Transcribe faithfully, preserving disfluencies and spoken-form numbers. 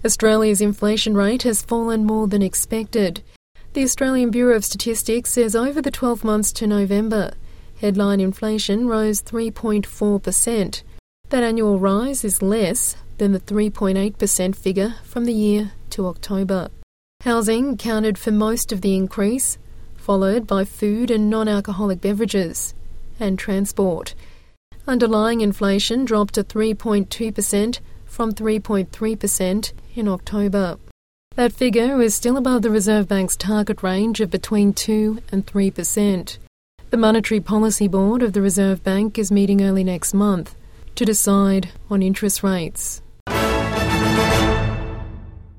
Australia's inflation rate has fallen more than expected. The Australian Bureau of Statistics says over the twelve months to November, headline inflation rose three point four percent. That annual rise is less than the three point eight percent figure from the year to October. Housing accounted for most of the increase, followed by food and non-alcoholic beverages, and transport. Underlying inflation dropped to three point two percent from three point three percent in October. That figure is still above the Reserve Bank's target range of between two and three percent. The Monetary Policy Board of the Reserve Bank is meeting early next month to decide on interest rates.